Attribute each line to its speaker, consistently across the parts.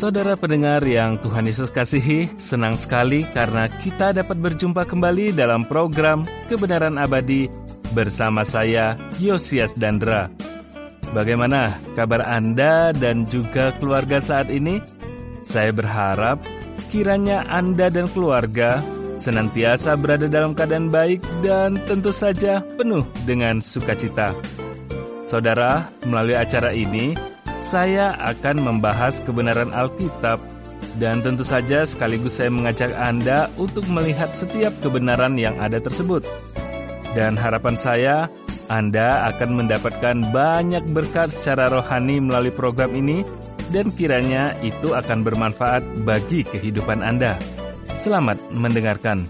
Speaker 1: Saudara pendengar yang Tuhan Yesus kasihi, senang sekali karena kita dapat berjumpa kembali dalam program Kebenaran Abadi bersama saya, Yosias Dandra. Bagaimana kabar Anda dan juga keluarga saat ini? Saya berharap kiranya Anda dan keluarga senantiasa berada dalam keadaan baik dan tentu saja penuh dengan sukacita. Saudara, melalui acara ini, saya akan membahas kebenaran Alkitab dan tentu saja sekaligus saya mengajak Anda untuk melihat setiap kebenaran yang ada tersebut. Dan harapan saya, Anda akan mendapatkan banyak berkat secara rohani melalui program ini dan kiranya itu akan bermanfaat bagi kehidupan Anda. Selamat mendengarkan.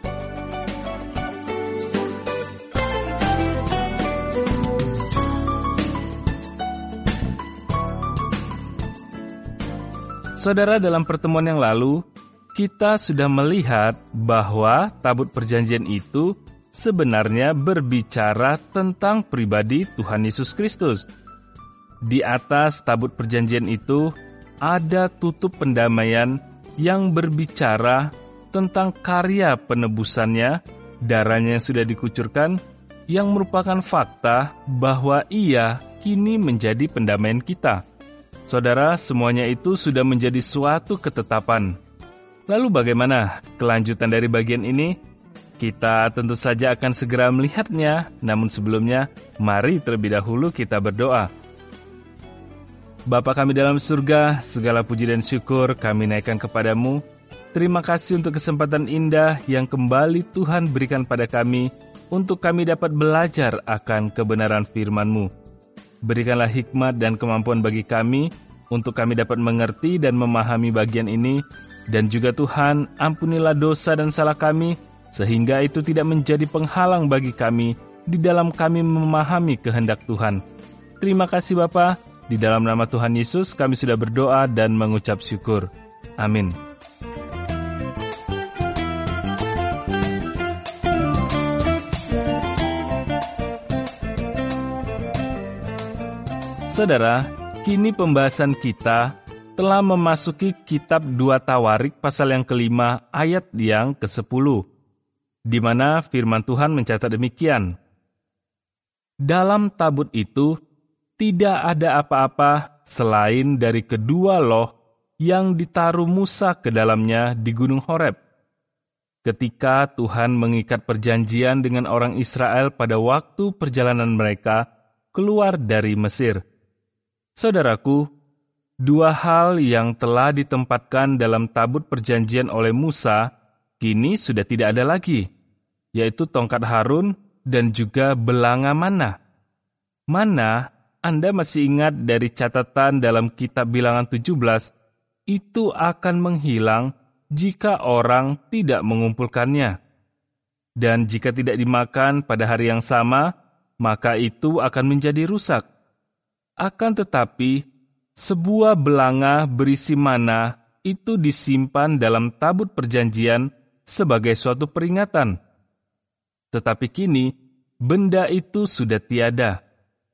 Speaker 1: Saudara, dalam pertemuan yang lalu, kita sudah melihat bahwa tabut perjanjian itu sebenarnya berbicara tentang pribadi Tuhan Yesus Kristus. Di atas tabut perjanjian itu ada tutup pendamaian yang berbicara tentang karya penebusannya, darahnya yang sudah dikucurkan, yang merupakan fakta bahwa Ia kini menjadi pendamaian kita. Saudara, semuanya itu sudah menjadi suatu ketetapan. Lalu bagaimana kelanjutan dari bagian ini? Kita tentu saja akan segera melihatnya, namun sebelumnya, mari terlebih dahulu kita berdoa. Bapa kami dalam surga, segala puji dan syukur kami naikkan kepadamu. Terima kasih untuk kesempatan indah yang kembali Tuhan berikan pada kami, untuk kami dapat belajar akan kebenaran firman-Mu. Berikanlah hikmat dan kemampuan bagi kami, untuk kami dapat mengerti dan memahami bagian ini, dan juga Tuhan, ampunilah dosa dan salah kami, sehingga itu tidak menjadi penghalang bagi kami, di dalam kami memahami kehendak Tuhan. Terima kasih Bapa, di dalam nama Tuhan Yesus kami sudah berdoa dan mengucap syukur. Amin. Saudara, kini pembahasan kita telah memasuki kitab 2 Tawarik pasal yang kelima ayat yang ke-10, di mana firman Tuhan mencatat demikian. Dalam tabut itu tidak ada apa-apa selain dari kedua loh yang ditaruh Musa ke dalamnya di Gunung Horeb, ketika Tuhan mengikat perjanjian dengan orang Israel pada waktu perjalanan mereka keluar dari Mesir. Saudaraku, dua hal yang telah ditempatkan dalam tabut perjanjian oleh Musa kini sudah tidak ada lagi, yaitu tongkat Harun dan juga belanga mana. Mana, Anda masih ingat dari catatan dalam kitab Bilangan 17, itu akan menghilang jika orang tidak mengumpulkannya. Dan jika tidak dimakan pada hari yang sama, maka itu akan menjadi rusak. Akan tetapi, sebuah belanga berisi mana itu disimpan dalam tabut perjanjian sebagai suatu peringatan. Tetapi kini, benda itu sudah tiada.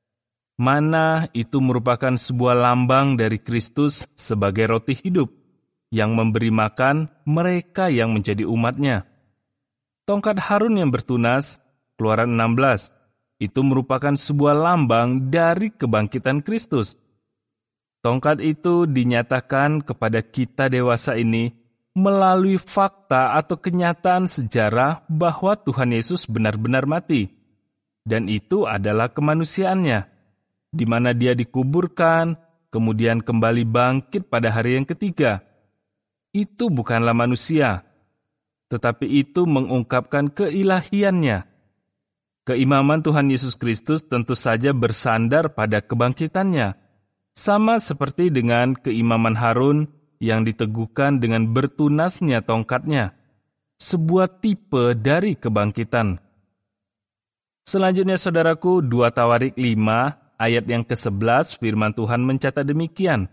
Speaker 1: Mana itu merupakan sebuah lambang dari Kristus sebagai roti hidup, yang memberi makan mereka yang menjadi umatnya. Tongkat Harun yang bertunas, Keluaran 16, itu merupakan sebuah lambang dari kebangkitan Kristus. Tongkat itu dinyatakan kepada kita dewasa ini melalui fakta atau kenyataan sejarah bahwa Tuhan Yesus benar-benar mati. Dan itu adalah kemanusiaannya, di mana Dia dikuburkan, kemudian kembali bangkit pada hari yang ketiga. Itu bukanlah manusia, tetapi itu mengungkapkan keilahiannya. Keimaman Tuhan Yesus Kristus tentu saja bersandar pada kebangkitannya, sama seperti dengan keimaman Harun yang diteguhkan dengan bertunasnya tongkatnya, sebuah tipe dari kebangkitan. Selanjutnya saudaraku, 2 Tawarik 5 ayat yang ke-11 firman Tuhan mencatat demikian.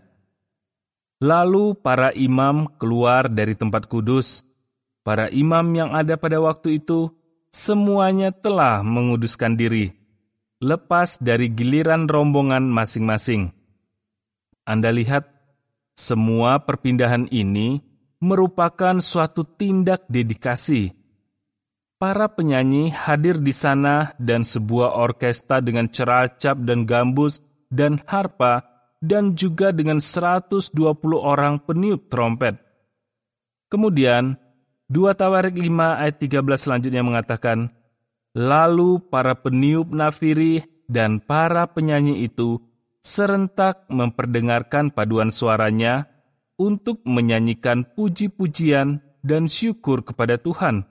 Speaker 1: Lalu para imam keluar dari tempat kudus. Para imam yang ada pada waktu itu semuanya telah menguduskan diri, lepas dari giliran rombongan masing-masing. Anda lihat, Semua perpindahan ini merupakan suatu tindak dedikasi. Para penyanyi hadir di sana dan sebuah orkestra dengan ceracap dan gambus dan harpa dan juga dengan 120 orang peniup trompet. Kemudian, 2 Tawarik 5 ayat 13 selanjutnya mengatakan, lalu para peniup nafiri dan para penyanyi itu serentak memperdengarkan paduan suaranya untuk menyanyikan puji-pujian dan syukur kepada Tuhan.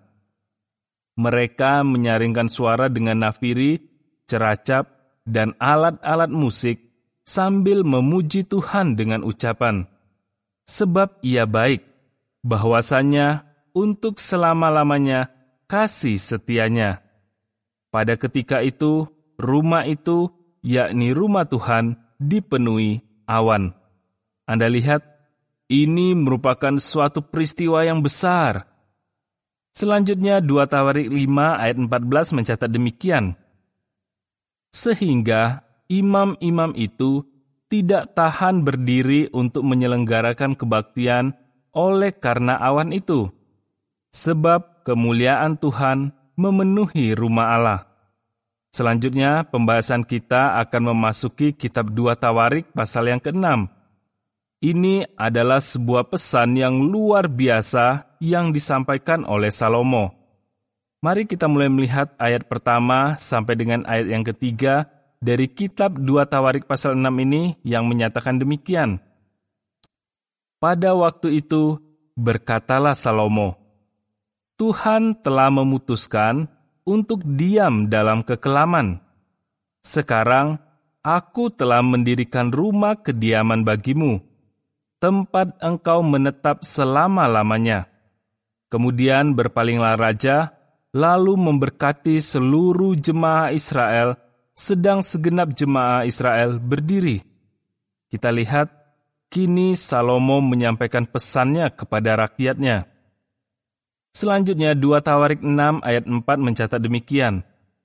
Speaker 1: Mereka menyaringkan suara dengan nafiri, ceracap, dan alat-alat musik sambil memuji Tuhan dengan ucapan, sebab Ia baik, bahwasanya untuk selama-lamanya kasih setianya. Pada ketika itu, rumah itu, yakni rumah Tuhan, dipenuhi awan. Anda lihat, ini merupakan suatu peristiwa yang besar. Selanjutnya 2 Tawarik 5 ayat 14 mencatat demikian. Sehingga imam-imam itu tidak tahan berdiri untuk menyelenggarakan kebaktian oleh karena awan itu. Sebab kemuliaan Tuhan memenuhi rumah Allah. Selanjutnya pembahasan kita akan memasuki kitab 2 Tawarik pasal yang ke-6. Ini adalah sebuah pesan yang luar biasa yang disampaikan oleh Salomo. Mari kita mulai melihat ayat pertama sampai dengan ayat yang ketiga dari kitab 2 Tawarik pasal 6 ini yang menyatakan demikian. Pada waktu itu berkatalah Salomo, Tuhan telah memutuskan untuk diam dalam kekelaman. Sekarang aku telah mendirikan rumah kediaman bagimu, tempat engkau menetap selama-lamanya. Kemudian berpalinglah raja, lalu memberkati seluruh jemaah Israel, sedang segenap jemaah Israel berdiri. Kita lihat, kini Salomo menyampaikan pesannya kepada rakyatnya. Selanjutnya 2 Tawarik 6 ayat 4 mencatat demikian.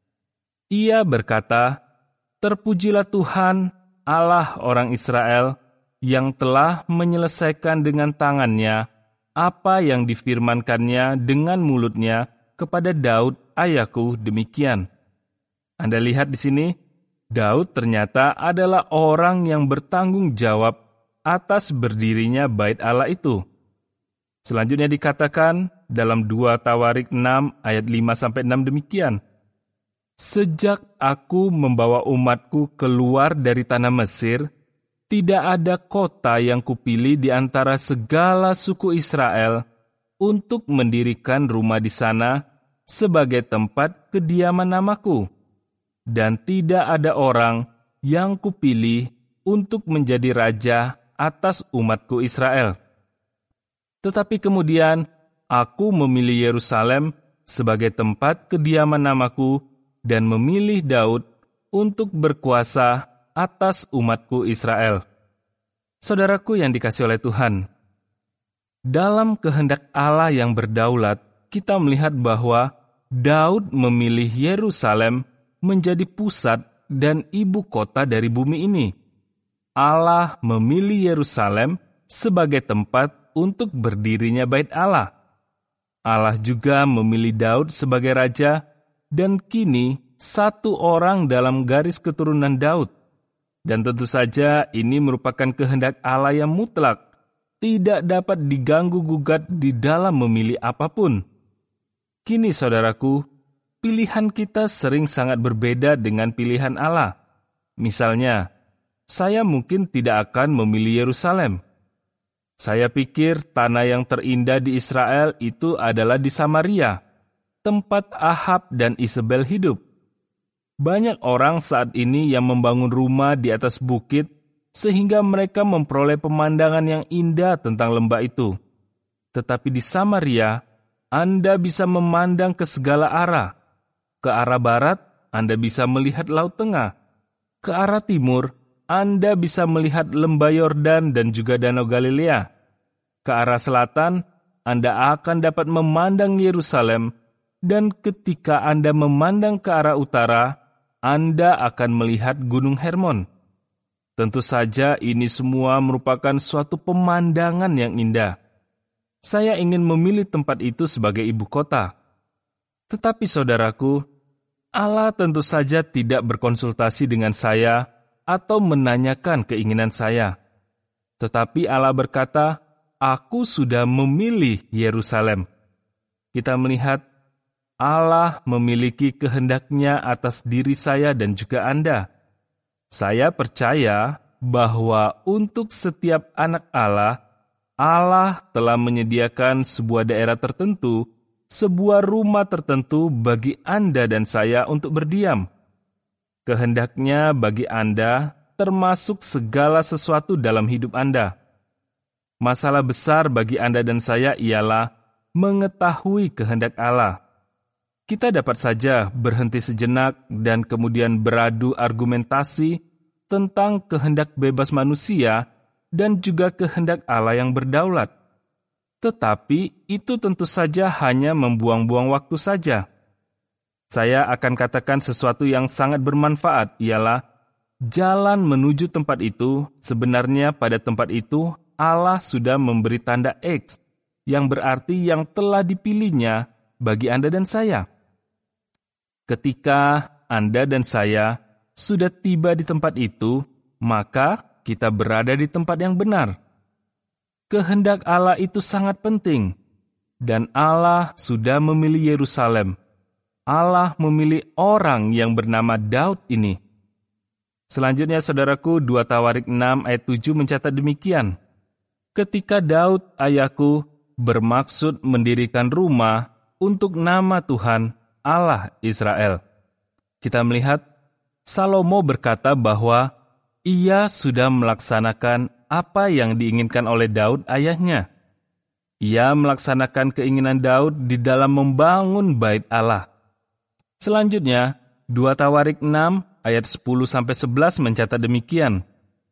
Speaker 1: Ia berkata, terpujilah Tuhan, Allah orang Israel, yang telah menyelesaikan dengan tangannya apa yang difirmankannya dengan mulutnya kepada Daud ayahku demikian. Anda lihat di sini, Daud ternyata adalah orang yang bertanggung jawab atas berdirinya bait Allah itu. Selanjutnya dikatakan dalam 2 Tawarik 6 ayat 5-6 demikian. Sejak aku membawa umatku keluar dari tanah Mesir, tidak ada kota yang kupilih di antara segala suku Israel untuk mendirikan rumah di sana sebagai tempat kediaman namaku. Dan tidak ada orang yang kupilih untuk menjadi raja atas umatku Israel. Tetapi kemudian aku memilih Yerusalem sebagai tempat kediaman namaku dan memilih Daud untuk berkuasa atas umatku Israel. Saudaraku yang dikasihi oleh Tuhan, dalam kehendak Allah yang berdaulat, kita melihat bahwa Daud memilih Yerusalem menjadi pusat dan ibu kota dari bumi ini. Allah memilih Yerusalem sebagai tempat untuk berdirinya bait Allah. Allah juga memilih Daud sebagai raja, dan kini satu orang dalam garis keturunan Daud. Dan tentu saja ini merupakan kehendak Allah yang mutlak, tidak dapat diganggu-gugat di dalam memilih apapun. Kini saudaraku, pilihan kita sering sangat berbeda dengan pilihan Allah. Misalnya, saya mungkin tidak akan memilih Yerusalem. Saya pikir tanah yang terindah di Israel itu adalah di Samaria, tempat Ahab dan Isabel hidup. Banyak orang saat ini yang membangun rumah di atas bukit sehingga mereka memperoleh pemandangan yang indah tentang lembah itu. Tetapi di Samaria, Anda bisa memandang ke segala arah. Ke arah barat, Anda bisa melihat Laut Tengah. Ke arah timur, Anda bisa melihat lembah Yordan dan juga Danau Galilea. Ke arah selatan, Anda akan dapat memandang Yerusalem, dan ketika Anda memandang ke arah utara, Anda akan melihat Gunung Hermon. Tentu saja ini semua merupakan suatu pemandangan yang indah. Saya ingin memilih tempat itu sebagai ibu kota. Tetapi saudaraku, Allah tentu saja tidak berkonsultasi dengan saya atau menanyakan keinginan saya. Tetapi Allah berkata, "Aku sudah memilih Yerusalem." Kita melihat Allah memiliki kehendaknya atas diri saya dan juga Anda. Saya percaya bahwa untuk setiap anak Allah, Allah telah menyediakan sebuah daerah tertentu, sebuah rumah tertentu bagi Anda dan saya untuk berdiam. Kehendaknya bagi Anda termasuk segala sesuatu dalam hidup Anda. Masalah besar bagi Anda dan saya ialah mengetahui kehendak Allah. Kita dapat saja berhenti sejenak dan kemudian beradu argumentasi tentang kehendak bebas manusia dan juga kehendak Allah yang berdaulat. Tetapi itu tentu saja hanya membuang-buang waktu saja. Saya akan katakan sesuatu yang sangat bermanfaat, ialah jalan menuju tempat itu. Sebenarnya pada tempat itu Allah sudah memberi tanda X, yang berarti yang telah dipilihnya bagi Anda dan saya. Ketika Anda dan saya sudah tiba di tempat itu, maka kita berada di tempat yang benar. Kehendak Allah itu sangat penting, dan Allah sudah memilih Yerusalem. Allah memilih orang yang bernama Daud ini. Selanjutnya, saudaraku, 2 Tawarik 6 ayat 7 mencatat demikian. Ketika Daud, ayahku, bermaksud mendirikan rumah untuk nama Tuhan, Allah Israel. Kita melihat Salomo berkata bahwa ia sudah melaksanakan apa yang diinginkan oleh Daud ayahnya. Ia melaksanakan keinginan Daud di dalam membangun bait Allah. Selanjutnya, 2 Tawarik 6 ayat 10-11 mencatat demikian.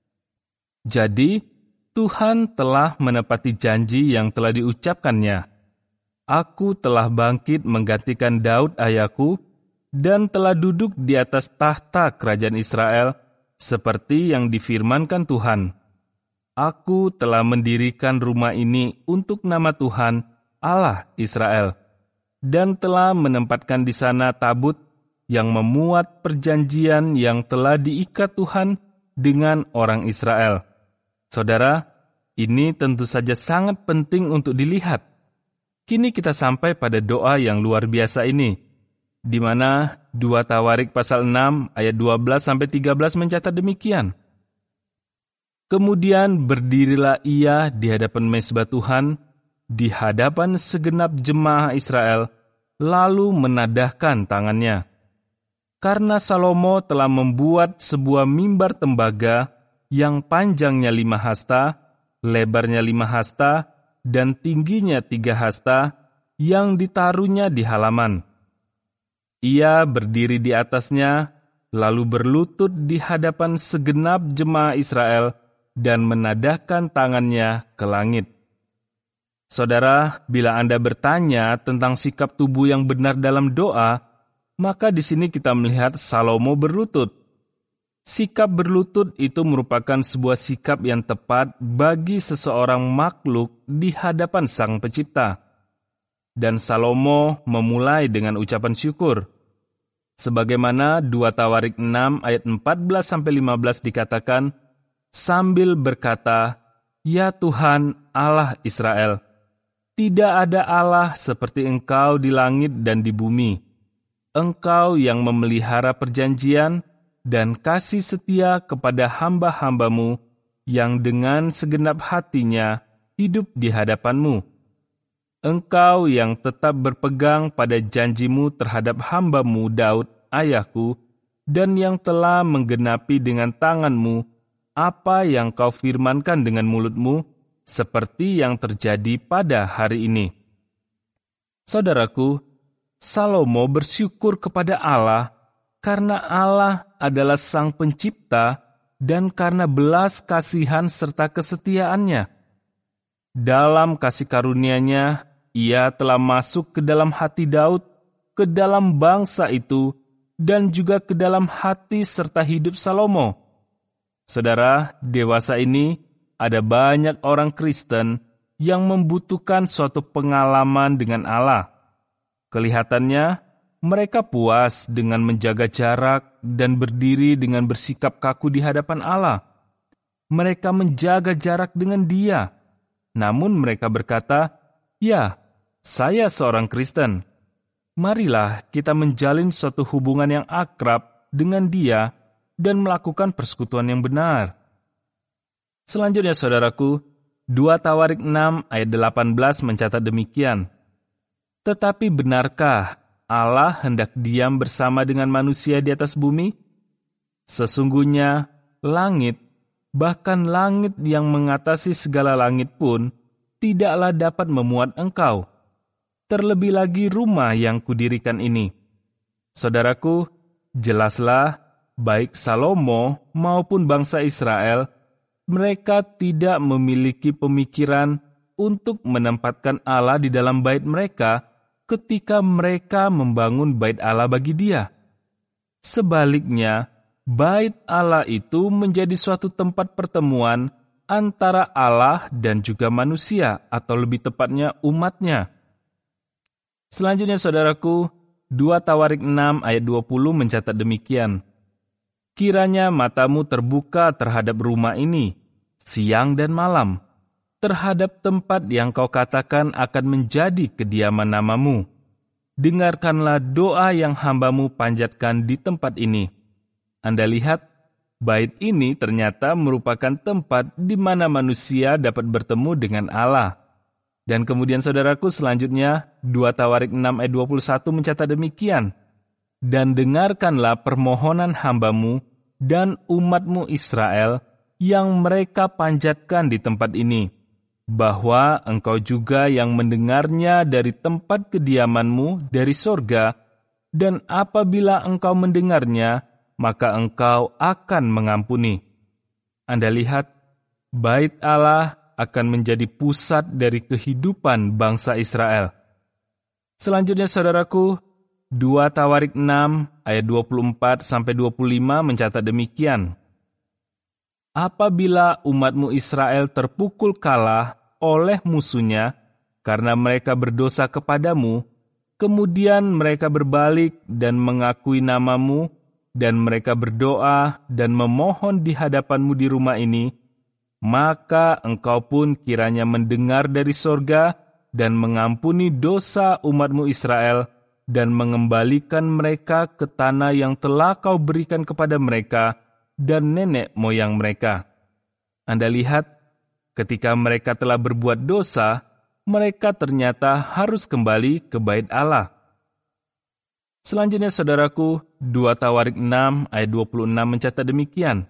Speaker 1: Jadi, Tuhan telah menepati janji yang telah diucapkannya. Aku telah bangkit menggantikan Daud ayahku dan telah duduk di atas tahta kerajaan Israel seperti yang difirmankan Tuhan. Aku telah mendirikan rumah ini untuk nama Tuhan, Allah Israel, dan telah menempatkan di sana tabut yang memuat perjanjian yang telah diikat Tuhan dengan orang Israel. Saudara, ini tentu saja sangat penting untuk dilihat. Kini kita sampai pada doa yang luar biasa ini, di mana 2 Tawarik pasal 6 ayat 12-13 mencatat demikian. Kemudian berdirilah ia di hadapan mezbah Tuhan, di hadapan segenap jemaah Israel, lalu menadahkan tangannya. Karena Salomo telah membuat sebuah mimbar tembaga yang panjangnya 5 hasta, lebarnya 5 hasta, dan tingginya 3 hasta, yang ditaruhnya di halaman. Ia berdiri di atasnya, lalu berlutut di hadapan segenap jemaah Israel, dan menadahkan tangannya ke langit. Saudara, bila Anda bertanya tentang sikap tubuh yang benar dalam doa, maka di sini kita melihat Salomo berlutut. Sikap berlutut itu merupakan sebuah sikap yang tepat bagi seseorang makhluk di hadapan Sang Pencipta. Dan Salomo memulai dengan ucapan syukur. Sebagaimana 2 Tawarik 6 ayat 14-15 dikatakan, sambil berkata, "Ya Tuhan Allah Israel, tidak ada Allah seperti Engkau di langit dan di bumi. Engkau yang memelihara perjanjian dan kasih setia kepada hamba-hambamu yang dengan segenap hatinya hidup di hadapan-Mu. Engkau yang tetap berpegang pada janjimu terhadap hamba-Mu Daud, ayahku, dan yang telah menggenapi dengan tangan-Mu apa yang Kau firmankan dengan mulut-Mu, seperti yang terjadi pada hari ini." Saudaraku, Salomo bersyukur kepada Allah karena Allah adalah Sang Pencipta dan karena belas kasihan serta kesetiaannya. Dalam kasih karunia-Nya, Ia telah masuk ke dalam hati Daud, ke dalam bangsa itu, dan juga ke dalam hati serta hidup Salomo. Saudara, dewasa ini ada banyak orang Kristen yang membutuhkan suatu pengalaman dengan Allah. Kelihatannya, mereka puas dengan menjaga jarak dan berdiri dengan bersikap kaku di hadapan Allah. Mereka menjaga jarak dengan Dia. Namun mereka berkata, "Ya, saya seorang Kristen. Marilah kita menjalin suatu hubungan yang akrab dengan Dia dan melakukan persekutuan yang benar." Selanjutnya, saudaraku, 2 Tawarik 6 ayat 18 mencatat demikian. "Tetapi benarkah Allah hendak diam bersama dengan manusia di atas bumi? Sesungguhnya langit, bahkan langit yang mengatasi segala langit pun, tidaklah dapat memuat engkau. Terlebih lagi rumah yang kudirikan ini." Saudaraku, jelaslah baik Salomo maupun bangsa Israel, mereka tidak memiliki pemikiran untuk menempatkan Allah di dalam bait mereka ketika mereka membangun bait Allah bagi Dia. Sebaliknya, bait Allah itu menjadi suatu tempat pertemuan antara Allah dan juga manusia, atau lebih tepatnya umatnya. Selanjutnya, saudaraku, 2 Tawarik 6 ayat 20 mencatat demikian. "Kiranya matamu terbuka terhadap rumah ini, siang dan malam, terhadap tempat yang kau katakan akan menjadi kediaman namamu. Dengarkanlah doa yang hambamu panjatkan di tempat ini." Anda lihat, bait ini ternyata merupakan tempat di mana manusia dapat bertemu dengan Allah. Dan kemudian saudaraku, selanjutnya 2 Tawarik 6 ayat 21 mencatat demikian. "Dan dengarkanlah permohonan hambamu dan umatmu Israel yang mereka panjatkan di tempat ini, bahwa engkau juga yang mendengarnya dari tempat kediamanmu dari sorga, dan apabila engkau mendengarnya, maka engkau akan mengampuni." Anda lihat, bait Allah akan menjadi pusat dari kehidupan bangsa Israel. Selanjutnya, saudaraku, 2 Tawarik 6 ayat 24-25 mencatat demikian. "Apabila umatmu Israel terpukul kalah oleh musuhnya karena mereka berdosa kepadamu, kemudian mereka berbalik dan mengakui namamu, dan mereka berdoa dan memohon di hadapanmu di rumah ini, maka engkau pun kiranya mendengar dari sorga dan mengampuni dosa umatmu Israel dan mengembalikan mereka ke tanah yang telah kau berikan kepada mereka dan nenek moyang mereka." Anda lihat, ketika mereka telah berbuat dosa, mereka ternyata harus kembali ke bait Allah. Selanjutnya, saudaraku, 2 Tawarik 6 ayat 26 mencatat demikian.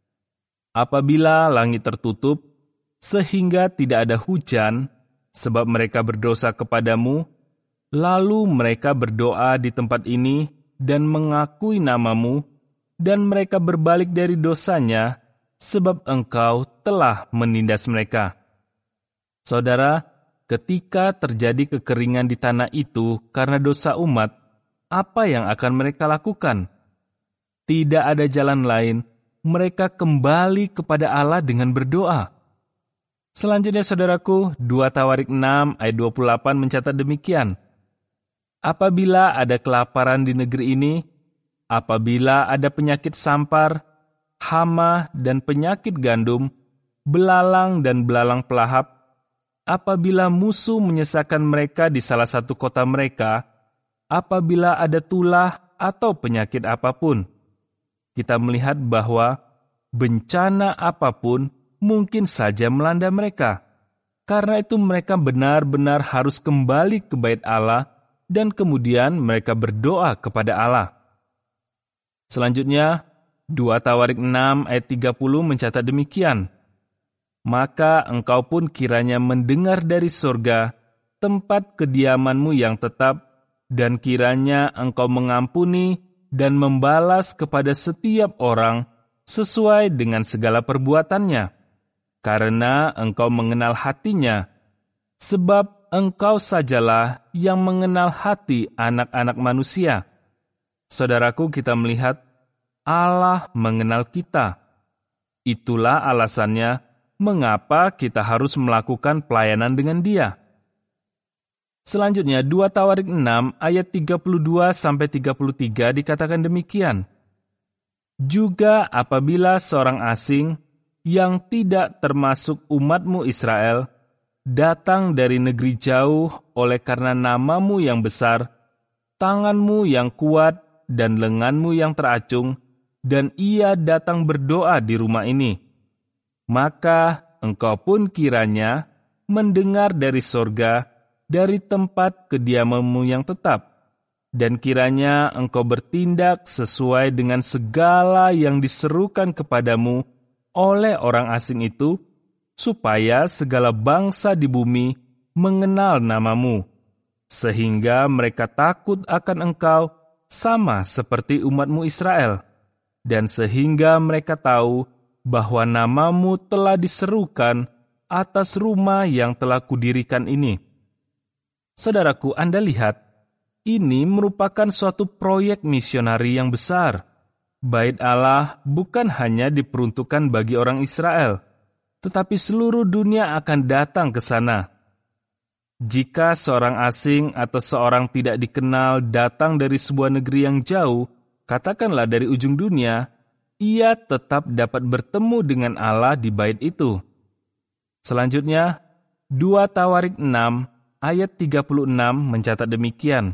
Speaker 1: "Apabila langit tertutup, sehingga tidak ada hujan, sebab mereka berdosa kepadamu, lalu mereka berdoa di tempat ini dan mengakui namamu, dan mereka berbalik dari dosanya, sebab engkau telah menindas mereka." Saudara, ketika terjadi kekeringan di tanah itu karena dosa umat, apa yang akan mereka lakukan? Tidak ada jalan lain, mereka kembali kepada Allah dengan berdoa. Selanjutnya, saudaraku, 2 Tawarik 6 ayat 28 mencatat demikian. "Apabila ada kelaparan di negeri ini, apabila ada penyakit sampar, hama dan penyakit gandum, belalang dan belalang pelahap, apabila musuh menyesakan mereka di salah satu kota mereka, apabila ada tulah atau penyakit apapun." Kita melihat bahwa bencana apapun mungkin saja melanda mereka. Karena itu mereka benar-benar harus kembali ke bait Allah dan kemudian mereka berdoa kepada Allah. Selanjutnya, 2 Tawarik 6 ayat 30 mencatat demikian. "Maka engkau pun kiranya mendengar dari sorga tempat kediamanmu yang tetap, dan kiranya engkau mengampuni dan membalas kepada setiap orang sesuai dengan segala perbuatannya, karena engkau mengenal hatinya, sebab engkau sajalah yang mengenal hati anak-anak manusia." Saudaraku, kita melihat Allah mengenal kita. Itulah alasannya mengapa kita harus melakukan pelayanan dengan Dia. Selanjutnya 2 Tawarik 6 ayat 32-33 dikatakan demikian. Juga apabila seorang asing yang tidak termasuk umatmu Israel datang dari negeri jauh oleh karena namamu yang besar, tanganmu yang kuat dan lenganmu yang teracung, dan ia datang berdoa di rumah ini, maka engkau pun kiranya mendengar dari sorga, dari tempat kediamanmu yang tetap, dan kiranya engkau bertindak sesuai dengan segala yang diserukan kepadamu oleh orang asing itu, supaya segala bangsa di bumi mengenal namamu, sehingga mereka takut akan engkau sama seperti umatmu Israel, dan sehingga mereka tahu bahwa namamu telah diserukan atas rumah yang telah kudirikan ini. Saudaraku, Anda lihat, ini merupakan suatu proyek misionari yang besar. Bait Allah bukan hanya diperuntukkan bagi orang Israel, tetapi seluruh dunia akan datang ke sana. Jika seorang asing atau seorang tidak dikenal datang dari sebuah negeri yang jauh, katakanlah dari ujung dunia, ia tetap dapat bertemu dengan Allah di bait itu. Selanjutnya, 2 Tawarik 6 ayat 36 mencatat demikian.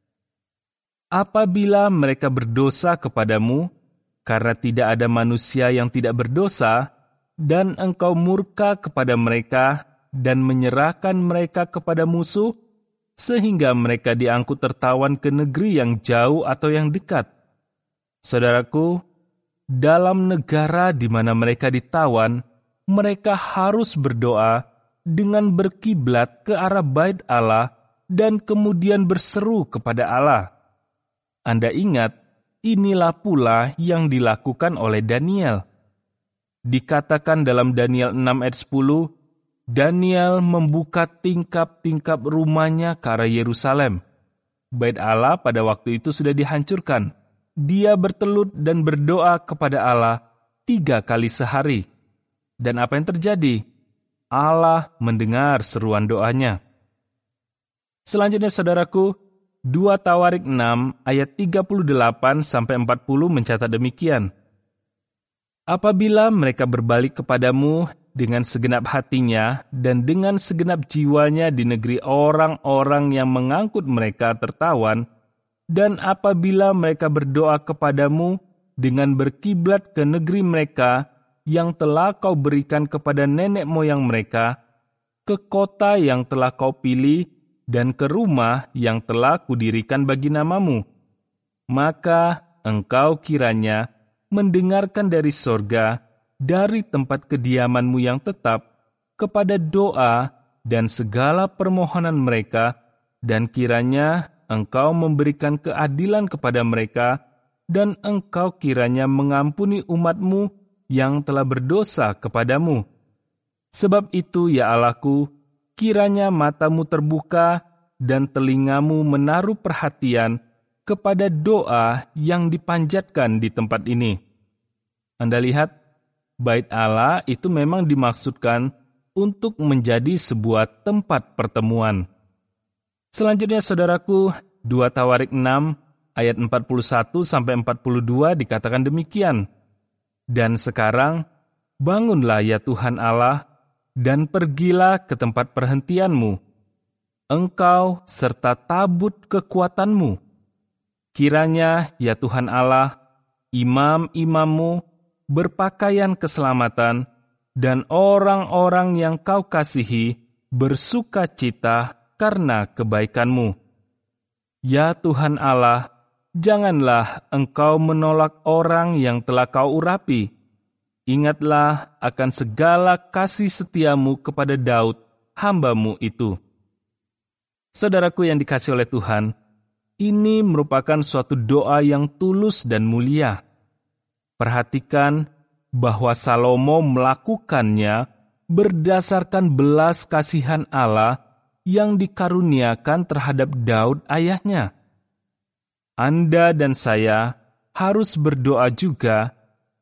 Speaker 1: Apabila mereka berdosa kepadamu, karena tidak ada manusia yang tidak berdosa, dan engkau murka kepada mereka dan menyerahkan mereka kepada musuh, sehingga mereka diangkut tertawan ke negeri yang jauh atau yang dekat. Saudaraku, dalam negara di mana mereka ditawan, mereka harus berdoa dengan berkiblat ke arah bait Allah dan kemudian berseru kepada Allah. Anda ingat, inilah pula yang dilakukan oleh Daniel. Dikatakan dalam Daniel 6 ayat 10, Daniel membuka tingkap-tingkap rumahnya ke arah Yerusalem. Bait Allah pada waktu itu sudah dihancurkan. Dia bertelut dan berdoa kepada Allah 3 kali sehari. Dan apa yang terjadi? Allah mendengar seruan doanya. Selanjutnya saudaraku, 2 Tawarik 6 ayat 38-40 mencatat demikian. Apabila mereka berbalik kepadamu dengan segenap hatinya dan dengan segenap jiwanya di negeri orang-orang yang mengangkut mereka tertawan, dan apabila mereka berdoa kepadamu dengan berkiblat ke negeri mereka yang telah kau berikan kepada nenek moyang mereka, ke kota yang telah kau pilih, dan ke rumah yang telah kudirikan bagi namamu, maka engkau kiranya mendengarkan dari sorga, dari tempat kediamanmu yang tetap, kepada doa dan segala permohonan mereka, dan kiranya engkau memberikan keadilan kepada mereka, dan engkau kiranya mengampuni umatmu yang telah berdosa kepadamu. Sebab itu, ya Allahku, kiranya matamu terbuka dan telingamu menaruh perhatian kepada doa yang dipanjatkan di tempat ini. Anda lihat, bait Allah itu memang dimaksudkan untuk menjadi sebuah tempat pertemuan. Selanjutnya saudaraku, 2 Tawarik 6 ayat 41-42 dikatakan demikian. Dan sekarang, bangunlah ya Tuhan Allah, dan pergilah ke tempat perhentianmu, engkau serta tabut kekuatanmu. Kiranya ya Tuhan Allah, imam-imammu berpakaian keselamatan, dan orang-orang yang kau kasihi bersuka cita karena kebaikanmu. Ya Tuhan Allah, janganlah engkau menolak orang yang telah kau urapi. Ingatlah akan segala kasih setiamu kepada Daud, hamba-Mu itu. Saudaraku yang dikasihi oleh Tuhan, ini merupakan suatu doa yang tulus dan mulia. Perhatikan bahwa Salomo melakukannya berdasarkan belas kasihan Allah yang dikaruniakan terhadap Daud ayahnya. Anda dan saya harus berdoa juga,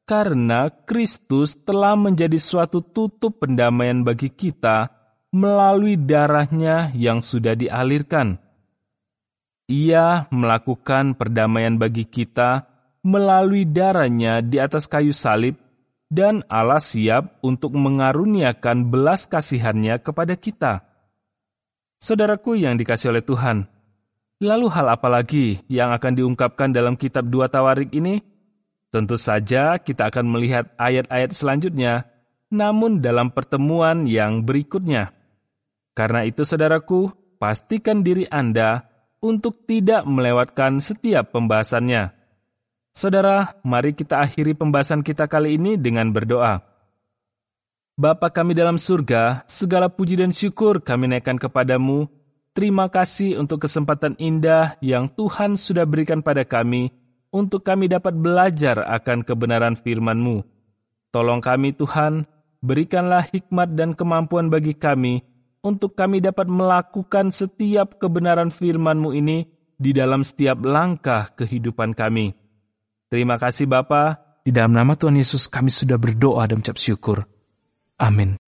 Speaker 1: karena Kristus telah menjadi suatu tutup pendamaian bagi kita melalui darah-Nya yang sudah dialirkan. Ia melakukan perdamaian bagi kita melalui darah-Nya di atas kayu salib, dan Allah siap untuk mengaruniakan belas kasihan-Nya kepada kita. Saudaraku yang dikasihi oleh Tuhan, lalu hal apa lagi yang akan diungkapkan dalam kitab 2 Tawarik ini? Tentu saja kita akan melihat ayat-ayat selanjutnya, namun dalam pertemuan yang berikutnya. Karena itu saudaraku, pastikan diri Anda untuk tidak melewatkan setiap pembahasannya. Saudara, mari kita akhiri pembahasan kita kali ini dengan berdoa. Bapa kami dalam surga, segala puji dan syukur kami naikkan kepadamu. Terima kasih untuk kesempatan indah yang Tuhan sudah berikan pada kami, untuk kami dapat belajar akan kebenaran firman-Mu. Tolong kami Tuhan, berikanlah hikmat dan kemampuan bagi kami, untuk kami dapat melakukan setiap kebenaran firman-Mu ini di dalam setiap langkah kehidupan kami. Terima kasih Bapa, di dalam nama Tuhan Yesus kami sudah berdoa dan mengucap syukur. Amin.